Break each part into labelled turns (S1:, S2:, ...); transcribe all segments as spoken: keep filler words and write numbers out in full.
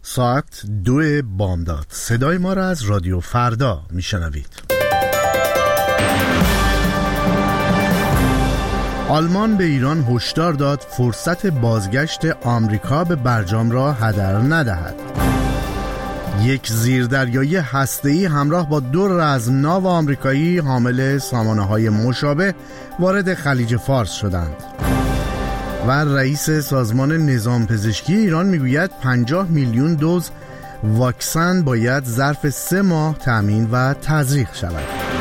S1: ساعت دو بامداد. صدای ما را از رادیو فردا میشنوید. آلمان به ایران هشدار داد فرصت بازگشت آمریکا به برجام را هدر ندهد. یک زیردریایی هسته‌ای همراه با دو رزمناو آمریکایی حامل سامانه‌های مشابه وارد خلیج فارس شدند. و رئیس سازمان نظام پزشکی ایران میگوید پنجاه میلیون دوز واکسن باید ظرف سه ماه تأمین و تزریق شود.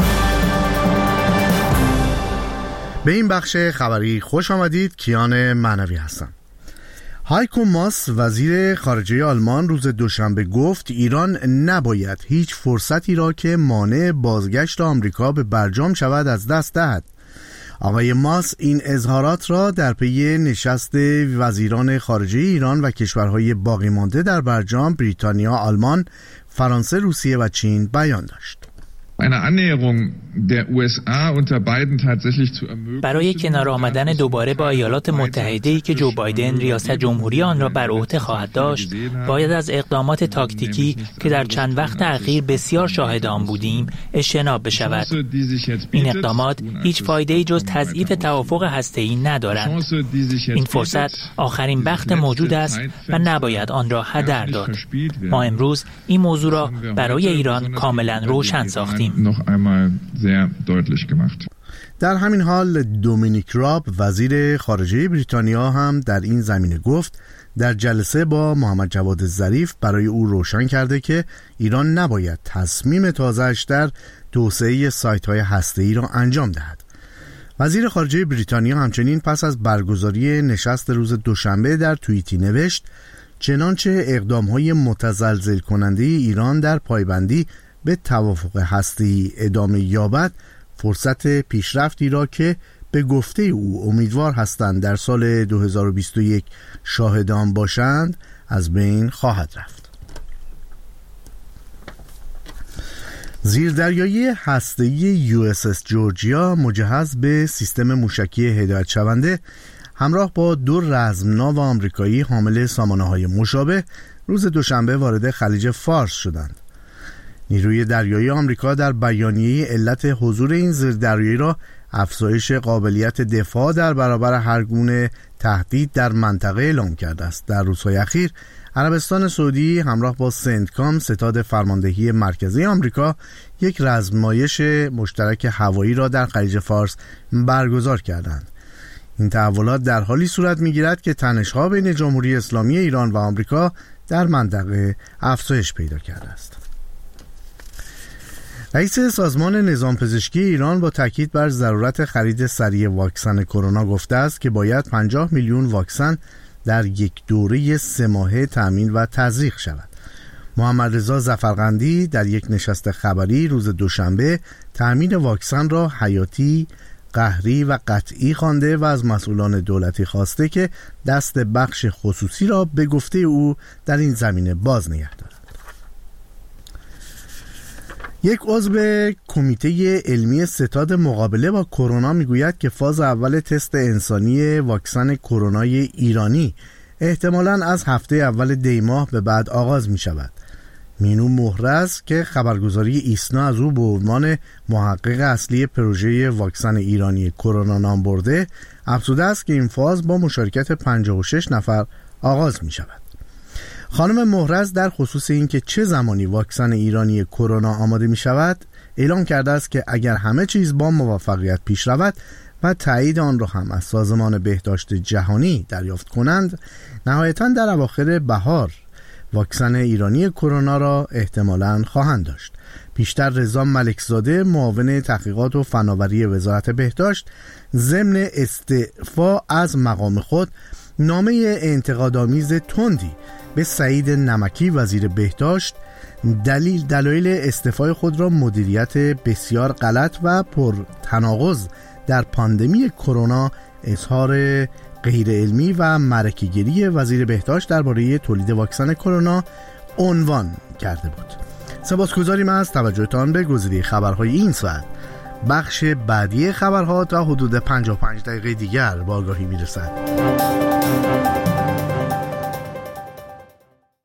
S1: به این بخش خبری خوش آمدید. کیان معنوی هستم. هایکو ماس وزیر خارجه آلمان روز دوشنبه گفت ایران نباید هیچ فرصتی را که مانع بازگشت آمریکا به برجام شود از دست دهد. آقای ماس این اظهارات را در پی نشست وزیران خارجه ایران و کشورهای باقی مانده در برجام بریتانیا، آلمان، فرانسه، روسیه و چین بیان داشت.
S2: برای کنار آمدن دوباره با ایالات متحده‌ای که جو بایدن ریاست جمهوری آن را بر عهده خواهد داشت، باید از اقدامات تاکتیکی که در چند وقت اخیر بسیار شاهد آن بودیم اجتناب بشود. این اقدامات هیچ فایده‌ای جز تضعیف توافق هسته‌ای ندارند. این فرصت آخرین بخت موجود است و نباید آن را هدر داد. ما امروز این موضوع را برای ایران کاملا روشن ساختیم.
S1: در همین حال دومینیک راب وزیر خارجه بریتانیا هم در این زمینه گفت در جلسه با محمد جواد ظریف برای او روشن کرده که ایران نباید تصمیم تازه‌اش در توسعه سایت‌های هسته‌ای را انجام دهد. وزیر خارجه بریتانیا همچنین پس از برگزاری نشست روز دوشنبه در توییتی نوشت چنانچه اقدام‌های متزلزل کننده ایران در پایبندی به توافق هسته‌ای ادامه یابد، فرصت پیشرفتی را که به گفته او امیدوار هستند در سال دو هزار و بیست و یک شاهد آن باشند از بین خواهد رفت. زیردریایی هسته‌ای یو اس اس جورجیا مجهز به سیستم موشکی هدایت شونده همراه با دو رزمناو آمریکایی حامل سامانه‌های مشابه روز دوشنبه وارد خلیج فارس شدند. نیروی دریایی آمریکا در بیانیه علت حضور این زیردریایی را افزایش قابلیت دفاع در برابر هر گونه تهدید در منطقه اعلام کرده است. در روزهای اخیر عربستان سعودی همراه با سنتکام ستاد فرماندهی مرکزی آمریکا یک رزمایش مشترک هوایی را در خلیج فارس برگزار کردند. این تحولات در حالی صورت می‌گیرد که تنش‌ها بین جمهوری اسلامی ایران و آمریکا در منطقه افزایش پیدا کرده است. رئیس سازمان نظام پزشکی ایران با تاکید بر ضرورت خرید سریع واکسن کرونا گفته است که باید پنجاه میلیون واکسن در یک دوره سه ماهه تأمین و تزریق شود. محمد رضا ظفرقندی در یک نشست خبری روز دوشنبه تأمین واکسن را حیاتی، قهری و قطعی خوانده و از مسئولان دولتی خواسته که دست بخش خصوصی را به گفته او در این زمینه باز نگه دارد. یک عضو کمیته علمی ستاد مقابله با کرونا میگوید که فاز اول تست انسانی واکسن کرونای ایرانی احتمالاً از هفته اول دی ماه به بعد آغاز می شود. مینو مهرز که خبرگزاری ایسنا از او به عنوان محقق اصلی پروژه واکسن ایرانی کرونا نام برده، افزوده است که این فاز با مشارکت پنجاه و شش نفر آغاز می شود. خانم مهرز در خصوص اینکه چه زمانی واکسن ایرانی کرونا آماده می شود اعلام کرده است که اگر همه چیز با موفقیت پیش رود و تایید آن را هم از سازمان بهداشت جهانی دریافت کنند، نهایتاً در اواخر بهار واکسن ایرانی کرونا را احتمالاً خواهند داشت. پیشتر رضا ملکزاده معاون تحقیقات و فناوری وزارت بهداشت ضمن استعفا از مقام خود نامه انتقادآمیز تندی به سعید نمکی وزیر بهداشت دلیل دلایل استعفای خود را مدیریت بسیار غلط و پرتناقض در پاندمی کرونا، اظهار غیر علمی و معرکه‌گیری وزیر بهداشت درباره تولید واکسن کرونا عنوان کرده بود. سپاسگزاریم از توجهتان به گزیده خبرهای این ساعت. بخش بعدی خبرها تا حدود پنجاه و پنج دقیقه دیگر با آگاهی میرسد.